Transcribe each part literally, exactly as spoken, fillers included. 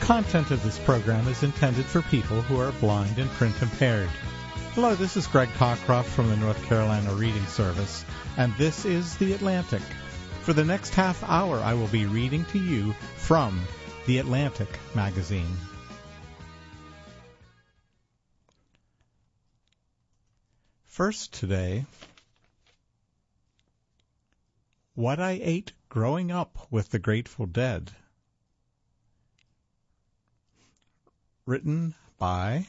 content of this program is intended for people who are blind and print impaired. Hello, this is Greg Cockcroft from the North Carolina Reading Service, and this is The Atlantic. For the next half hour, I will be reading to you from The Atlantic magazine. First today, What I Ate Growing Up with the Grateful Dead. Written by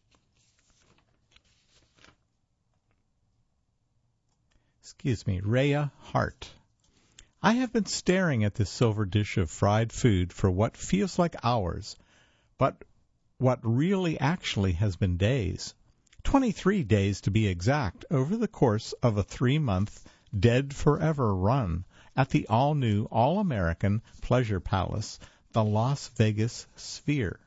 excuse me, Rhea Hart. I have been staring at this silver dish of fried food for what feels like hours, but what really actually has been days. Twenty-three days to be exact, over the course of a three-month Dead Forever run at the all-new, all-American Pleasure Palace, the Las Vegas Sphere.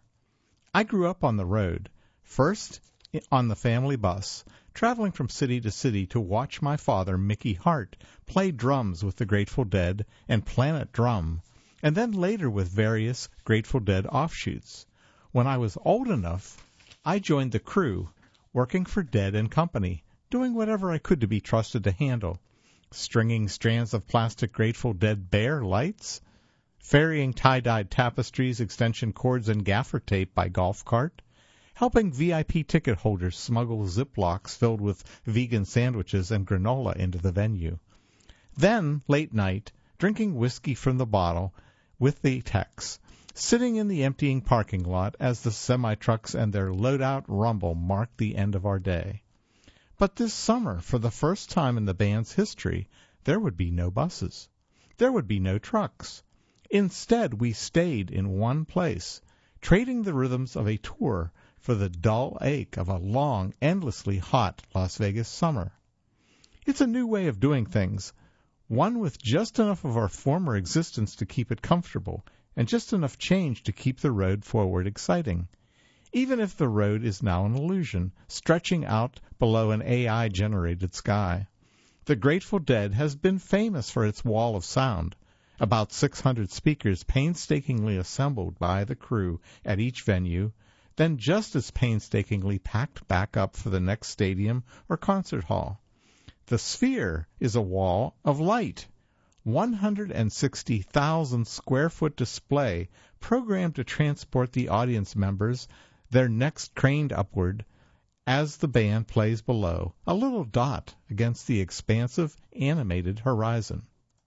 I grew up on the road, first on the family bus, traveling from city to city to watch my father, Mickey Hart, play drums with the Grateful Dead and Planet Drum, and then later with various Grateful Dead offshoots. When I was old enough, I joined the crew, working for Dead and Company, doing whatever I could to be trusted to handle. Stringing strands of plastic Grateful Dead bear lights, ferrying tie-dyed tapestries, extension cords, and gaffer tape by golf cart, helping V I P ticket holders smuggle Ziplocs filled with vegan sandwiches and granola into the venue. Then, late night, drinking whiskey from the bottle with the techs, sitting in the emptying parking lot as the semi-trucks and their load-out rumble marked the end of our day. But this summer, for the first time in the band's history, there would be no buses. There would be no trucks. Instead, we stayed in one place, trading the rhythms of a tour for the dull ache of a long, endlessly hot Las Vegas summer. It's a new way of doing things, one with just enough of our former existence to keep it comfortable, and just enough change to keep the road forward exciting. Even if the road is now an illusion, stretching out below an A I-generated sky. The Grateful Dead has been famous for its wall of sound, about six hundred speakers painstakingly assembled by the crew at each venue, then just as painstakingly packed back up for the next stadium or concert hall. The Sphere is a wall of light, one hundred sixty thousand square foot display programmed to transport the audience members, their necks craned upward, as the band plays below, a little dot against the expansive, animated horizon.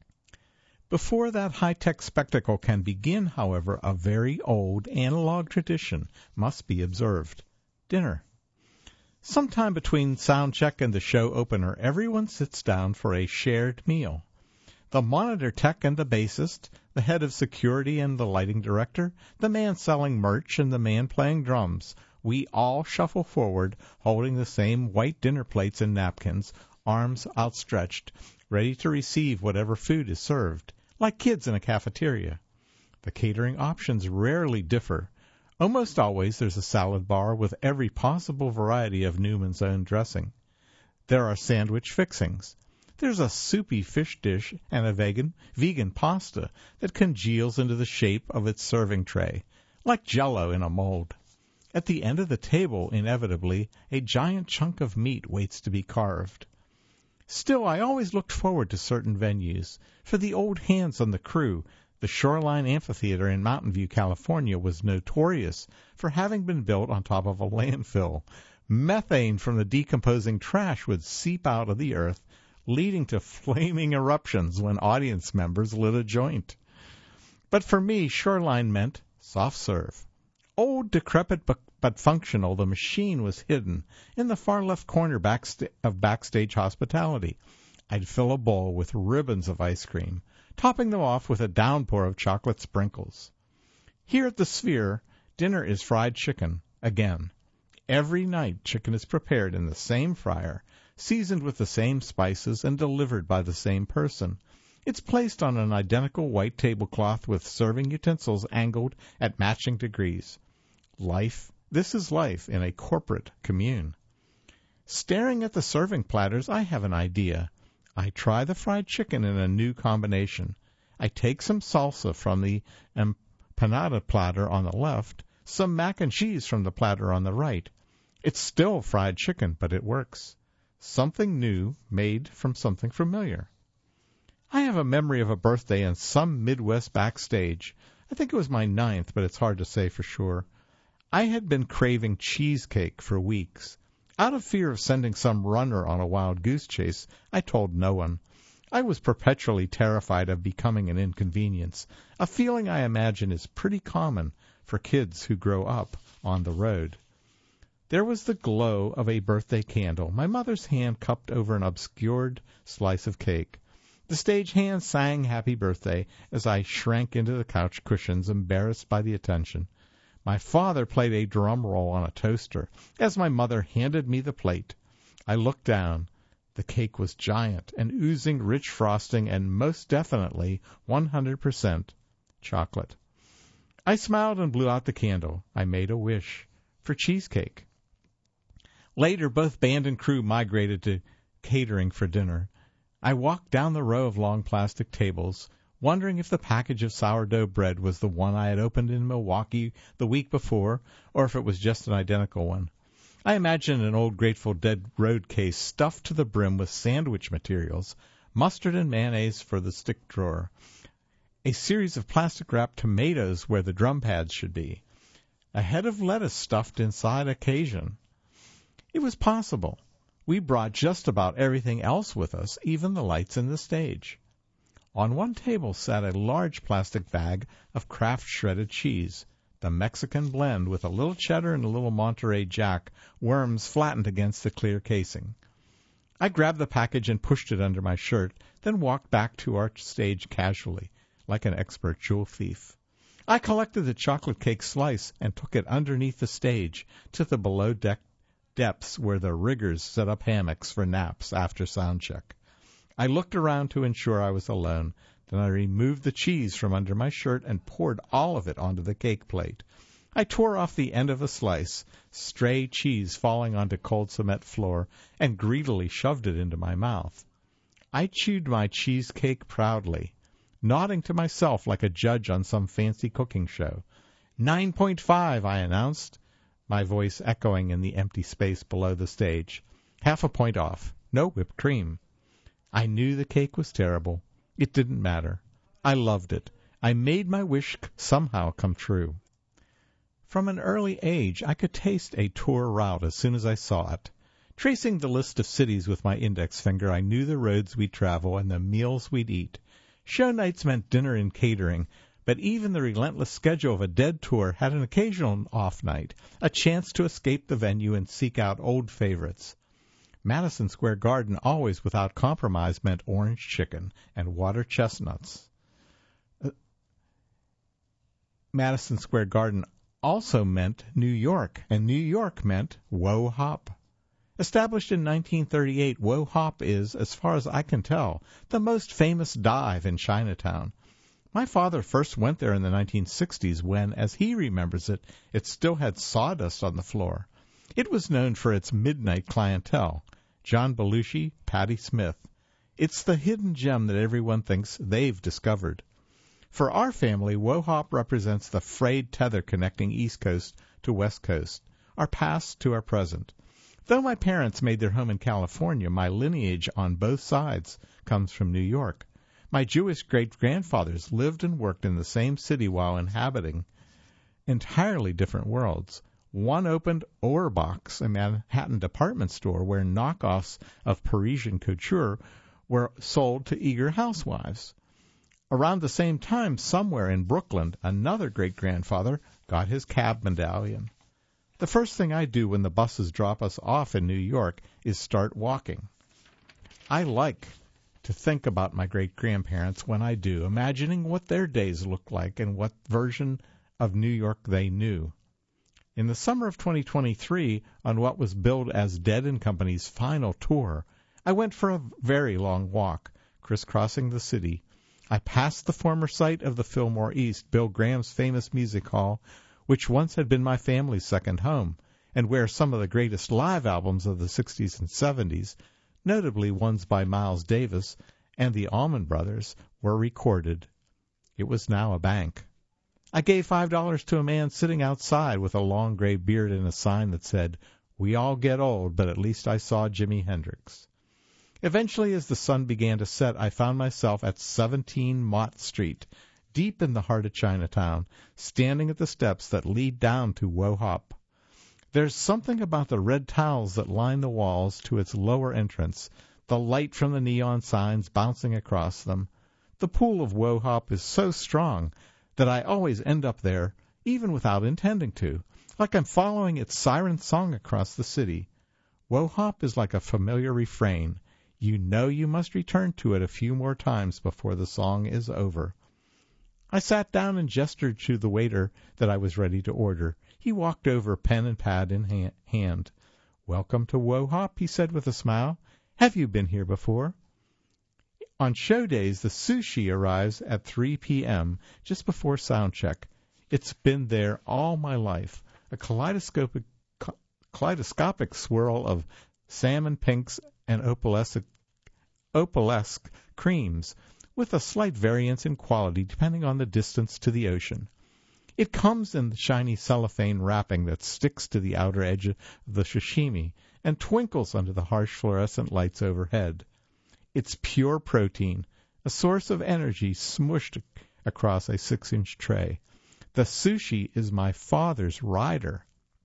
Before that high-tech spectacle can begin, however, a very old analog tradition must be observed. Dinner. Sometime between sound check and the show opener, everyone sits down for a shared meal. The monitor tech and the bassist, the head of security and the lighting director, the man selling merch and the man playing drums, we all shuffle forward, holding the same white dinner plates and napkins, arms outstretched, ready to receive whatever food is served, like kids in a cafeteria. The catering options rarely differ. Almost always there's a salad bar with every possible variety of Newman's Own dressing. There are sandwich fixings. There's a soupy fish dish and a vegan, vegan pasta that congeals into the shape of its serving tray, like Jell-O in a mold. At the end of the table, inevitably, a giant chunk of meat waits to be carved. Still, I always looked forward to certain venues. For the old hands on the crew, the Shoreline Amphitheater in Mountain View, California, was notorious for having been built on top of a landfill. Methane from the decomposing trash would seep out of the earth, leading to flaming eruptions when audience members lit a joint. But for me, Shoreline meant soft serve. Old, decrepit, but, but functional, the machine was hidden in the far left corner backsta- of backstage hospitality. I'd fill a bowl with ribbons of ice cream, topping them off with a downpour of chocolate sprinkles. Here at the Sphere, dinner is fried chicken, again. Every night, chicken is prepared in the same fryer, seasoned with the same spices, and delivered by the same person. It's placed on an identical white tablecloth with serving utensils angled at matching degrees. Life, this is life in a corporate commune. Staring at the serving platters, I have an idea. I try the fried chicken in a new combination. I take some salsa from the panada platter on the left, some mac and cheese from the platter on the right. It's still fried chicken, but it works. Something new made from something familiar. I have a memory of a birthday in some Midwest backstage. I think it was my ninth, but it's hard to say for sure. I had been craving cheesecake for weeks. Out of fear of sending some runner on a wild goose chase, I told no one. I was perpetually terrified of becoming an inconvenience, a feeling I imagine is pretty common for kids who grow up on the road. There was the glow of a birthday candle, my mother's hand cupped over an obscured slice of cake. The stage hand sang Happy Birthday as I shrank into the couch cushions, embarrassed by the attention. My father played a drum roll on a toaster as my mother handed me the plate. I looked down. The cake was giant and oozing rich frosting and most definitely one hundred percent chocolate. I smiled and blew out the candle. I made a wish for cheesecake. Later, both band and crew migrated to catering for dinner. I walked down the row of long plastic tables, wondering if the package of sourdough bread was the one I had opened in Milwaukee the week before, or if it was just an identical one. I imagined an old Grateful Dead road case stuffed to the brim with sandwich materials, mustard and mayonnaise for the stick drawer, a series of plastic-wrapped tomatoes where the drum pads should be, a head of lettuce stuffed inside a Cajun. It was possible. We brought just about everything else with us, even the lights in the stage. On one table sat a large plastic bag of Kraft shredded cheese, the Mexican blend with a little cheddar and a little Monterey Jack, worms flattened against the clear casing. I grabbed the package and pushed it under my shirt, then walked back to our stage casually, like an expert jewel thief. I collected the chocolate cake slice and took it underneath the stage to the below-deck depths where the riggers set up hammocks for naps after sound check. I looked around to ensure I was alone. Then I removed the cheese from under my shirt and poured all of it onto the cake plate. I tore off the end of a slice, stray cheese falling onto cold cement floor, and greedily shoved it into my mouth. I chewed my cheesecake proudly, nodding to myself like a judge on some fancy cooking show. Nine point five, I announced, my voice echoing in the empty space below the stage. Half a point off. No whipped cream. I knew the cake was terrible. It didn't matter. I loved it. I made my wish somehow come true. From an early age, I could taste a tour route as soon as I saw it. Tracing the list of cities with my index finger, I knew the roads we'd travel and the meals we'd eat. Show nights meant dinner and catering, but even the relentless schedule of a Dead tour had an occasional off night, a chance to escape the venue and seek out old favorites. Madison Square Garden, always without compromise, meant orange chicken and water chestnuts. Uh, Madison Square Garden also meant New York, and New York meant Woe Hop. Established in nineteen thirty-eight, Woe Hop is, as far as I can tell, the most famous dive in Chinatown. My father first went there in the nineteen sixties when, as he remembers it, it still had sawdust on the floor. It was known for its midnight clientele, John Belushi, Patti Smith. It's the hidden gem that everyone thinks they've discovered. For our family, Woe Hop represents the frayed tether connecting East Coast to West Coast, our past to our present. Though my parents made their home in California, my lineage on both sides comes from New York. My Jewish great-grandfathers lived and worked in the same city while inhabiting entirely different worlds. One opened Auerbach's, a Manhattan department store where knockoffs of Parisian couture were sold to eager housewives. Around the same time, somewhere in Brooklyn, another great-grandfather got his cab medallion. The first thing I do when the buses drop us off in New York is start walking. I like to think about my great-grandparents when I do, imagining what their days looked like and what version of New York they knew. In the summer of twenty twenty-three, on what was billed as Dead and Company's final tour, I went for a very long walk, crisscrossing the city. I passed the former site of the Fillmore East, Bill Graham's famous music hall, which once had been my family's second home, and where some of the greatest live albums of the sixties and seventies, notably ones by Miles Davis and the Allman Brothers, were recorded. It was now a bank. I gave five dollars to a man sitting outside with a long gray beard and a sign that said, "We all get old, but at least I saw Jimi Hendrix." Eventually, as the sun began to set, I found myself at seventeen Mott Street, deep in the heart of Chinatown, standing at the steps that lead down to Wo Hop. There's something about the red tiles that line the walls to its lower entrance, the light from the neon signs bouncing across them. The pool of Wo Hop is so strong that I always end up there, even without intending to, like I'm following its siren song across the city. Wo Hop is like a familiar refrain. You know you must return to it a few more times before the song is over. I sat down and gestured to the waiter that I was ready to order. He walked over, pen and pad in ha- hand. "Welcome to Wo Hop," he said with a smile. "Have you been here before?" On show days, the sushi arrives at three p.m., just before sound check. It's been there all my life, a kaleidoscopic, kaleidoscopic swirl of salmon pinks and opalescent, opalesque creams, with a slight variance in quality depending on the distance to the ocean. It comes in the shiny cellophane wrapping that sticks to the outer edge of the sashimi and twinkles under the harsh fluorescent lights overhead. It's pure protein, a source of energy smushed across a six-inch tray. The sushi is my father's rider.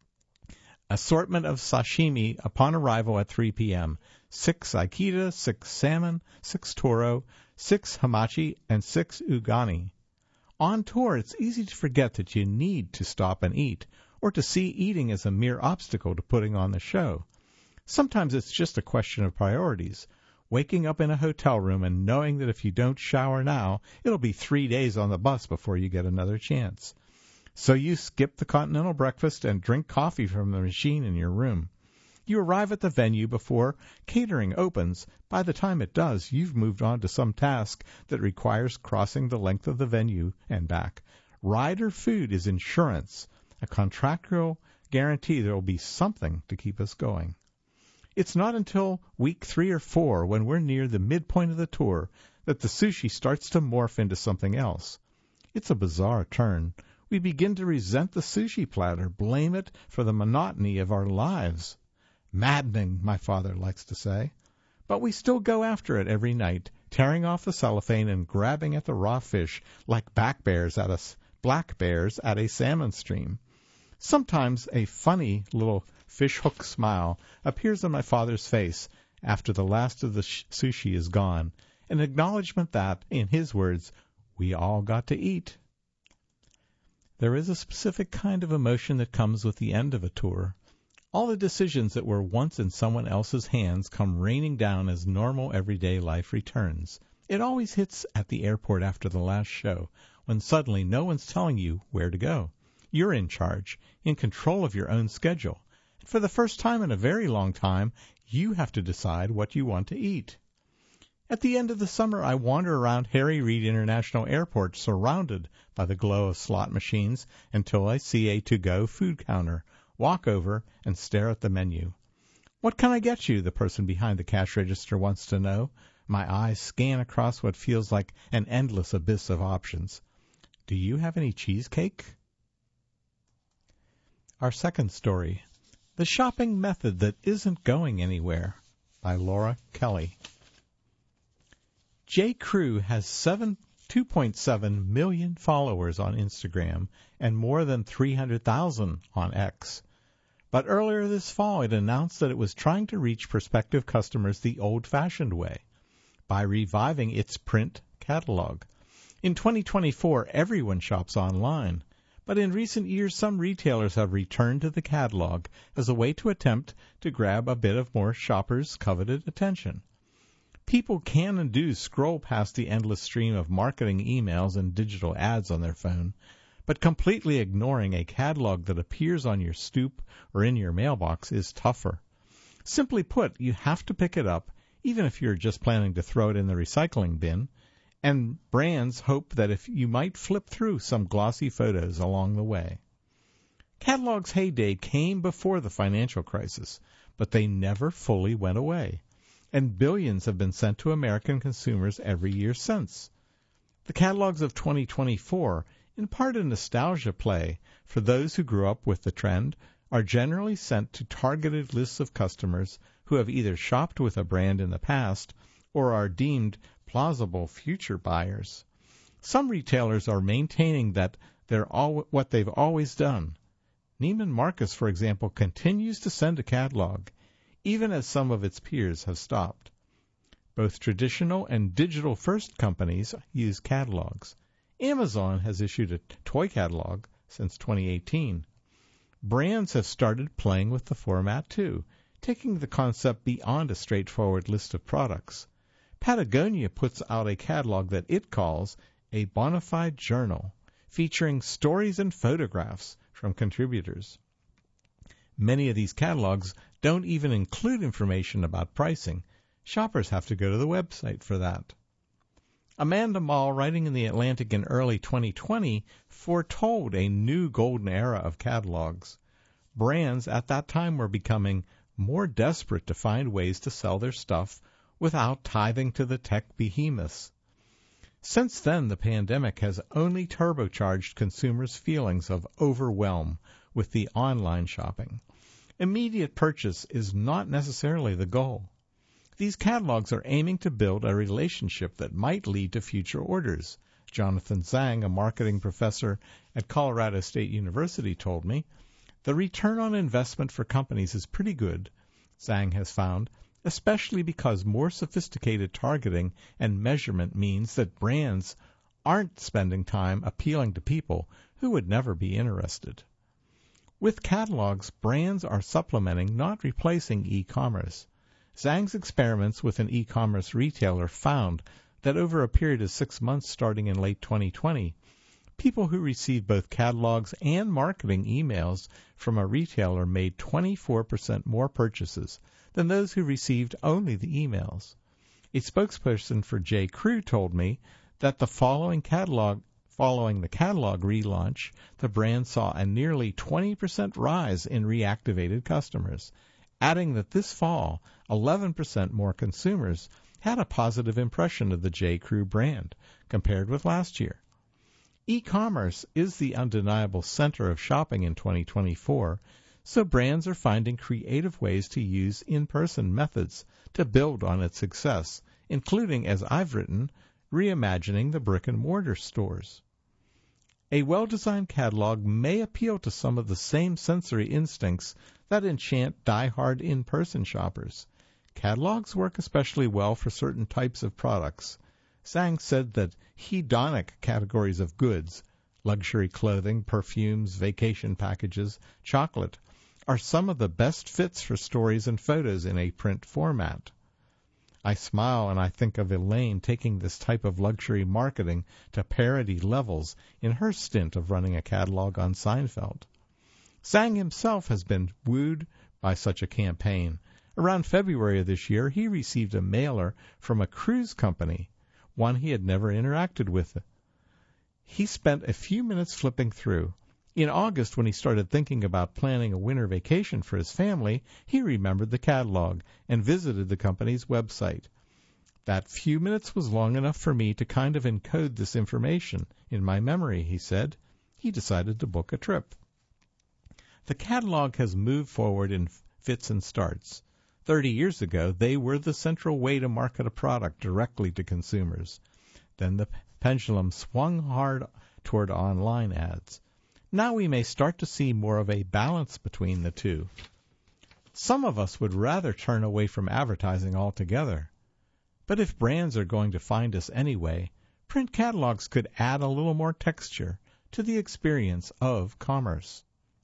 Assortment of sashimi upon arrival at three p.m. Six Aikita, six salmon, six toro, six hamachi, and six ugani. On tour, it's easy to forget that you need to stop and eat, or to see eating as a mere obstacle to putting on the show. Sometimes it's just a question of priorities. Waking up in a hotel room and knowing that if you don't shower now, it'll be three days on the bus before you get another chance. So you skip the continental breakfast and drink coffee from the machine in your room. You arrive at the venue before catering opens. By the time it does, you've moved on to some task that requires crossing the length of the venue and back. Rider food is insurance, a contractual guarantee there will be something to keep us going. It's not until week three or four, when we're near the midpoint of the tour, that the sushi starts to morph into something else. It's a bizarre turn. We begin to resent the sushi platter, blame it for the monotony of our lives. Maddening, my father likes to say. But we still go after it every night, tearing off the cellophane and grabbing at the raw fish like back bears at a, black bears at a salmon stream. Sometimes a funny little fish-hook smile appears on my father's face after the last of the sh- sushi is gone, an acknowledgement that, in his words, we all got to eat. There is a specific kind of emotion that comes with the end of a tour. All the decisions that were once in someone else's hands come raining down as normal everyday life returns. It always hits at the airport after the last show, when suddenly no one's telling you where to go. You're in charge, in control of your own schedule. And for the first time in a very long time, you have to decide what you want to eat. At the end of the summer, I wander around Harry Reid International Airport surrounded by the glow of slot machines until I see a to-go food counter, walk over, and stare at the menu. "What can I get you?" the person behind the cash register wants to know. My eyes scan across what feels like an endless abyss of options. "Do you have any cheesecake?" Our second story, The Shopping Method That Isn't Going Anywhere, by Laura Kelly. J. Crew has seven, two point seven million followers on Instagram and more than three hundred thousand on X. But earlier this fall, it announced that it was trying to reach prospective customers the old-fashioned way, by reviving its print catalog. In twenty twenty-four, everyone shops online. But in recent years, some retailers have returned to the catalog as a way to attempt to grab a bit of more shoppers' coveted attention. People can and do scroll past the endless stream of marketing emails and digital ads on their phone, but completely ignoring a catalog that appears on your stoop or in your mailbox is tougher. Simply put, you have to pick it up, even if you're just planning to throw it in the recycling bin, and brands hope that if you might flip through some glossy photos along the way. Catalog's heyday came before the financial crisis, but they never fully went away, and billions have been sent to American consumers every year since. The catalogs of twenty twenty-four in part a nostalgia play for those who grew up with the trend, are generally sent to targeted lists of customers who have either shopped with a brand in the past or are deemed plausible future buyers. Some retailers are maintaining that they're all what they've always done. Neiman Marcus, for example, continues to send a catalog, even as some of its peers have stopped. Both traditional and digital-first companies use catalogs. Amazon has issued a toy catalog since twenty eighteen. Brands have started playing with the format, too, taking the concept beyond a straightforward list of products. Patagonia puts out a catalog that it calls a bona fide journal, featuring stories and photographs from contributors. Many of these catalogs don't even include information about pricing. Shoppers have to go to the website for that. Amanda Mall, writing in The Atlantic in early twenty twenty, foretold a new golden era of catalogs. Brands at that time were becoming more desperate to find ways to sell their stuff without tithing to the tech behemoths. Since then, the pandemic has only turbocharged consumers' feelings of overwhelm with the online shopping. Immediate purchase is not necessarily the goal. These catalogs are aiming to build a relationship that might lead to future orders. Jonathan Zhang, a marketing professor at Colorado State University, told me, the return on investment for companies is pretty good, Zhang has found, especially because more sophisticated targeting and measurement means that brands aren't spending time appealing to people who would never be interested. With catalogs, brands are supplementing, not replacing e-commerce. Zhang's experiments with an e-commerce retailer found that over a period of six months starting in late twenty twenty, people who received both catalogs and marketing emails from a retailer made twenty-four percent more purchases than those who received only the emails. A spokesperson for J. Crew told me that the following catalog, following the catalog relaunch, the brand saw a nearly twenty percent rise in reactivated customers, adding that this fall, eleven percent more consumers had a positive impression of the J. Crew brand compared with last year. E-commerce is the undeniable center of shopping in twenty twenty-four, so brands are finding creative ways to use in-person methods to build on its success, including, as I've written, reimagining the brick-and-mortar stores. A well-designed catalog may appeal to some of the same sensory instincts that enchant die-hard in-person shoppers. Catalogs work especially well for certain types of products. Zhang said that hedonic categories of goods, luxury clothing, perfumes, vacation packages, chocolate, are some of the best fits for stories and photos in a print format. I smile and I think of Elaine taking this type of luxury marketing to parody levels in her stint of running a catalog on Seinfeld. Zhang himself has been wooed by such a campaign. Around February of this year, he received a mailer from a cruise company, one he had never interacted with. He spent a few minutes flipping through. In August, when he started thinking about planning a winter vacation for his family, he remembered the catalog and visited the company's website. That few minutes was long enough for me to kind of encode this information in my memory, he said. He decided to book a trip. The catalog has moved forward in fits and starts. Thirty years ago, they were the central way to market a product directly to consumers. Then the pendulum swung hard toward online ads. Now we may start to see more of a balance between the two. Some of us would rather turn away from advertising altogether. But if brands are going to find us anyway, print catalogs could add a little more texture to the experience of commerce.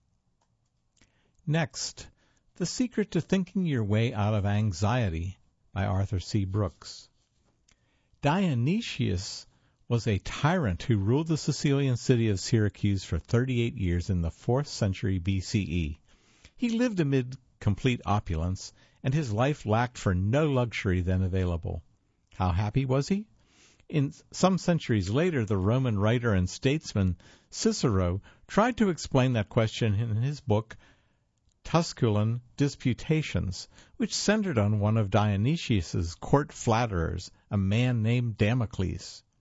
Next, The Secret to Thinking Your Way Out of Anxiety by Arthur C. Brooks. Dionysius was a tyrant who ruled the Sicilian city of Syracuse for thirty-eight years in the fourth century B C E. He lived amid complete opulence, and his life lacked for no luxury then available. How happy was he? In some centuries later, the Roman writer and statesman Cicero tried to explain that question in his book Tusculan Disputations, which centered on one of Dionysius's court flatterers, a man named Damocles.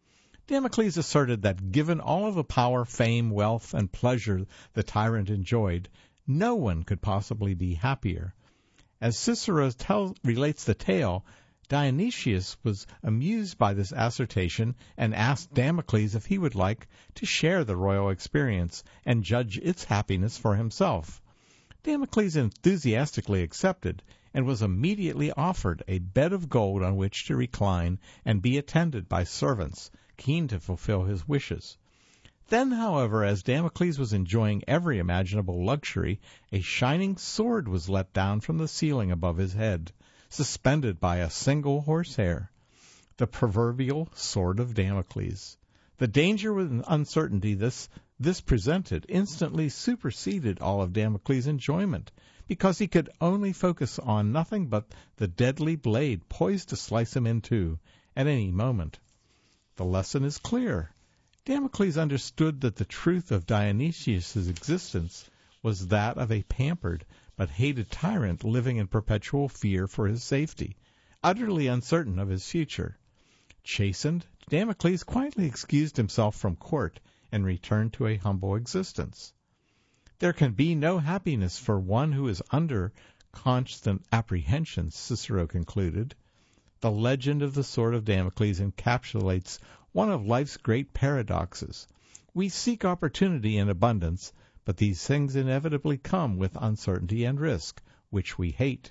Damocles asserted that given all of the power, fame, wealth, and pleasure the tyrant enjoyed, no one could possibly be happier. As Cicero tell, relates the tale, Dionysius was amused by this assertion and asked Damocles if he would like to share the royal experience and judge its happiness for himself. Damocles enthusiastically accepted, and was immediately offered a bed of gold on which to recline and be attended by servants, keen to fulfill his wishes. Then, however, as Damocles was enjoying every imaginable luxury, a shining sword was let down from the ceiling above his head, suspended by a single horsehair. The proverbial sword of Damocles. The danger and uncertainty this this presented instantly superseded all of Damocles' enjoyment, because he could only focus on nothing but the deadly blade poised to slice him in two at any moment. The lesson is clear. Damocles understood that the truth of Dionysius' existence was that of a pampered but hated tyrant living in perpetual fear for his safety, utterly uncertain of his future. Chastened, Damocles quietly excused himself from court and returned to a humble existence. There can be no happiness for one who is under constant apprehension, Cicero concluded. The legend of the sword of Damocles encapsulates one of life's great paradoxes. We seek opportunity in abundance, but these things inevitably come with uncertainty and risk, which we hate.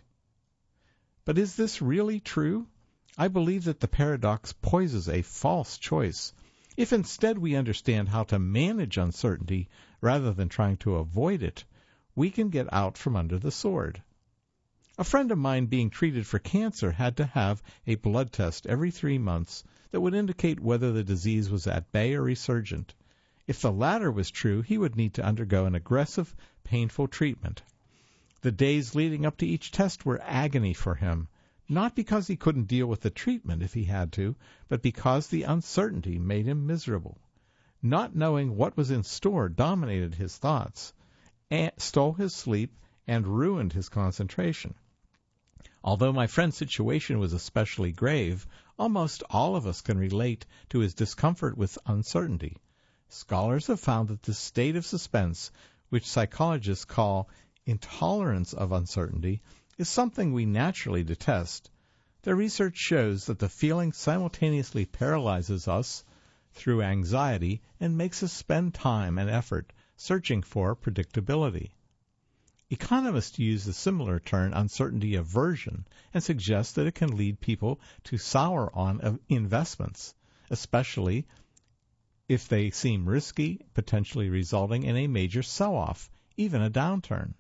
But is this really true? I believe that the paradox poises a false choice. If instead we understand how to manage uncertainty rather than trying to avoid it, we can get out from under the sword. A friend of mine being treated for cancer had to have a blood test every three months that would indicate whether the disease was at bay or resurgent. If the latter was true, he would need to undergo an aggressive, painful treatment. The days leading up to each test were agony for him, not because he couldn't deal with the treatment if he had to, but because the uncertainty made him miserable. Not knowing what was in store dominated his thoughts, and stole his sleep, and ruined his concentration. Although my friend's situation was especially grave, almost all of us can relate to his discomfort with uncertainty. Scholars have found that this state of suspense, which psychologists call intolerance of uncertainty, is something we naturally detest. Their research shows that the feeling simultaneously paralyzes us through anxiety and makes us spend time and effort searching for predictability. Economists use the similar term uncertainty aversion and suggest that it can lead people to sour on investments, especially if they seem risky, potentially resulting in a major sell-off, even a downturn.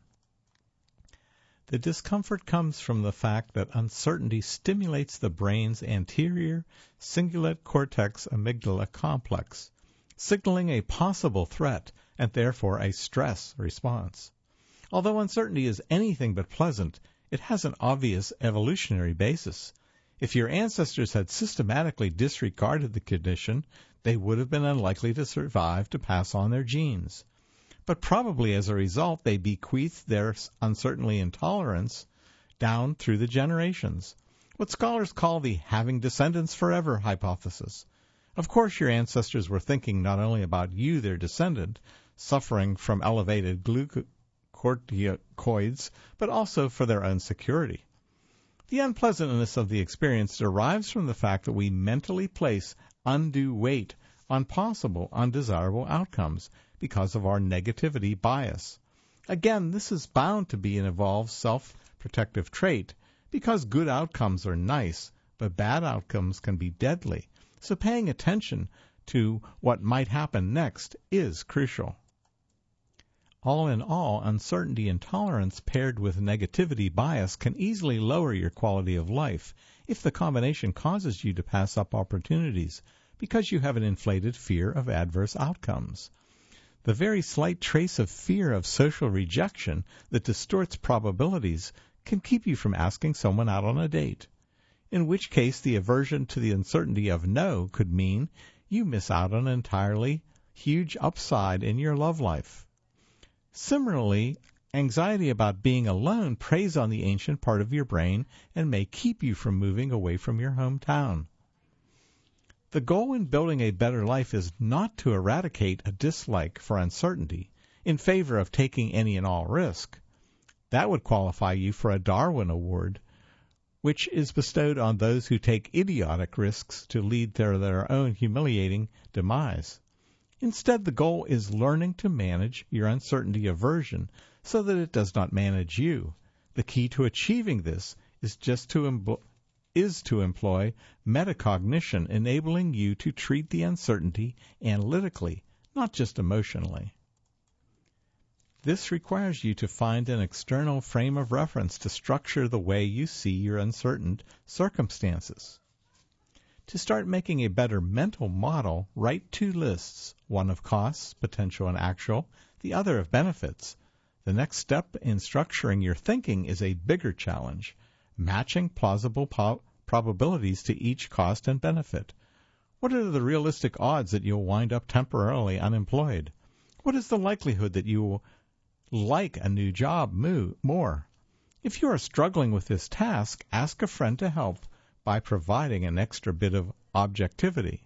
The discomfort comes from the fact that uncertainty stimulates the brain's anterior cingulate cortex amygdala complex, signaling a possible threat and therefore a stress response. Although uncertainty is anything but pleasant, it has an obvious evolutionary basis. If your ancestors had systematically disregarded the condition, they would have been unlikely to survive to pass on their genes. But probably as a result, they bequeathed their uncertainty intolerance down through the generations, what scholars call the having descendants forever hypothesis. Of course, your ancestors were thinking not only about you, their descendant, suffering from elevated glucocorticoids, but also for their own security. The unpleasantness of the experience derives from the fact that we mentally place undue weight on possible undesirable outcomes because of our negativity bias. Again, this is bound to be an evolved self-protective trait because good outcomes are nice, but bad outcomes can be deadly. So paying attention to what might happen next is crucial. All in all, uncertainty intolerance paired with negativity bias can easily lower your quality of life if the combination causes you to pass up opportunities because you have an inflated fear of adverse outcomes. The very slight trace of fear of social rejection that distorts probabilities can keep you from asking someone out on a date, in which case the aversion to the uncertainty of no could mean you miss out on an entirely huge upside in your love life. Similarly, anxiety about being alone preys on the ancient part of your brain and may keep you from moving away from your hometown. The goal in building a better life is not to eradicate a dislike for uncertainty in favor of taking any and all risk. That would qualify you for a Darwin Award, which is bestowed on those who take idiotic risks to lead to their own humiliating demise. Instead, the goal is learning to manage your uncertainty aversion so that it does not manage you. The key to achieving this is just to em- is to employ metacognition, enabling you to treat the uncertainty analytically, not just emotionally. This requires you to find an external frame of reference to structure the way you see your uncertain circumstances. To start making a better mental model, write two lists, one of costs, potential and actual, the other of benefits. The next step in structuring your thinking is a bigger challenge, matching plausible po- probabilities to each cost and benefit. What are the realistic odds that you'll wind up temporarily unemployed? What is the likelihood that you will like a new job more? If you are struggling with this task, ask a friend to help by providing an extra bit of objectivity.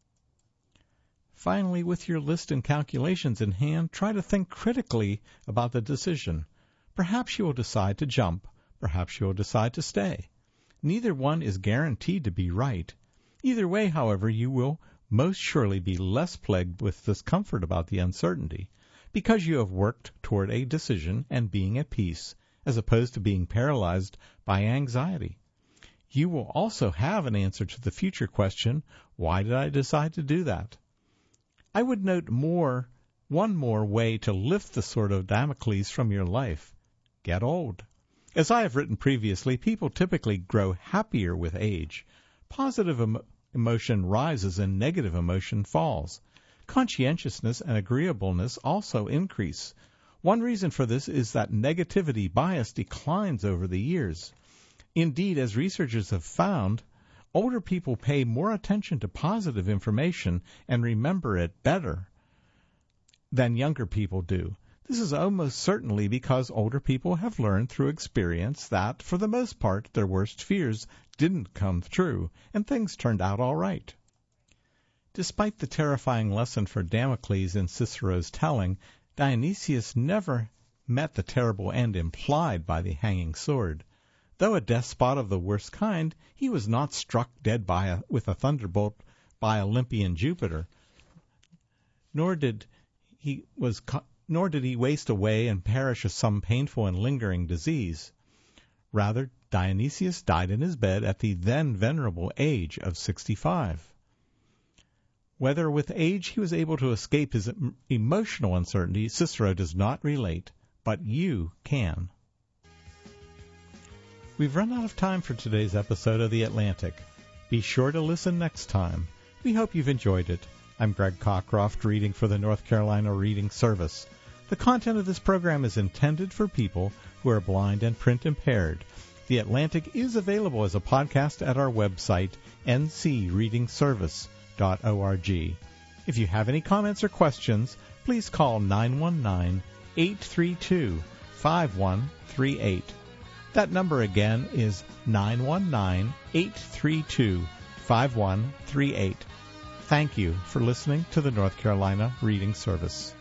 Finally, with your list and calculations in hand, try to think critically about the decision. Perhaps you will decide to jump. Perhaps you will decide to stay. Neither one is guaranteed to be right. Either way, however, you will most surely be less plagued with discomfort about the uncertainty, because you have worked toward a decision and being at peace, as opposed to being paralyzed by anxiety. You will also have an answer to the future question, why did I decide to do that? I would note more, one more way to lift the sword of Damocles from your life. Get old. As I have written previously, people typically grow happier with age. Positive em- emotion rises and negative emotion falls. Conscientiousness and agreeableness also increase. One reason for this is that negativity bias declines over the years. Indeed, as researchers have found, older people pay more attention to positive information and remember it better than younger people do. This is almost certainly because older people have learned through experience that, for the most part, their worst fears didn't come true, and things turned out all right. Despite the terrifying lesson for Damocles in Cicero's telling, Dionysius never met the terrible end implied by the hanging sword. Though a despot of the worst kind, he was not struck dead by a, with a thunderbolt by Olympian Jupiter, nor did he was nor did he waste away and perish of some painful and lingering disease. Rather, Dionysius died in his bed at the then venerable age of sixty-five. Whether with age he was able to escape his emotional uncertainty, Cicero does not relate, but you can. We've run out of time for today's episode of The Atlantic. Be sure to listen next time. We hope you've enjoyed it. I'm Greg Cockcroft, reading for the North Carolina Reading Service. The content of this program is intended for people who are blind and print impaired. The Atlantic is available as a podcast at our website, n c reading service dot org. If you have any comments or questions, please call nine one nine, eight three two, five one three eight. That number again is nine one nine, eight three two, five one three eight. Thank you for listening to the North Carolina Reading Service.